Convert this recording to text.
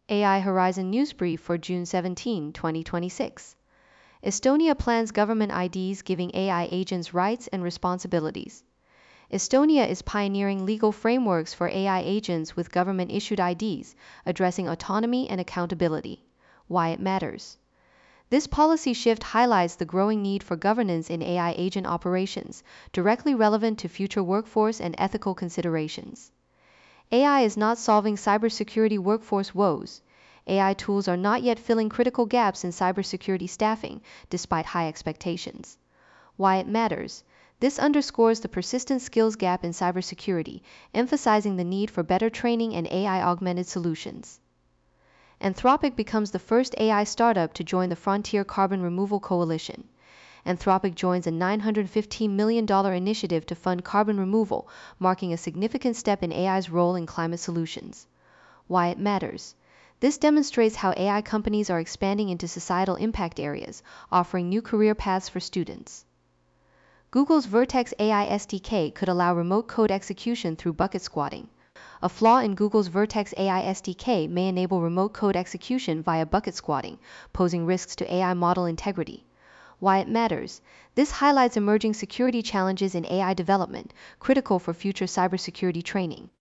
AI Horizon News Brief for June 17, 2026. Estonia plans government IDs giving AI agents rights and responsibilities. Estonia is pioneering legal frameworks for AI agents with government-issued IDs, addressing autonomy and accountability. Why it matters. This policy shift highlights the growing need for governance in AI agent operations, directly relevant to future workforce and ethical considerations. AI is not solving cybersecurity workforce woes. AI tools are not yet filling critical gaps in cybersecurity staffing, despite high expectations. Why it matters. This underscores the persistent skills gap in cybersecurity, emphasizing the need for better training and AI-augmented solutions. Anthropic becomes the first AI startup to join the Frontier Carbon Removal Coalition. Anthropic joins a $915 million initiative to fund carbon removal, marking a significant step in AI's role in climate solutions. Why it matters. This demonstrates how AI companies are expanding into societal impact areas, offering new career paths for students. Google's Vertex AI SDK could allow remote code execution through bucket squatting. A flaw in Google's Vertex AI SDK may enable remote code execution via bucket squatting, posing risks to AI model integrity. Why it matters. This highlights emerging security challenges in AI development, critical for future cybersecurity training.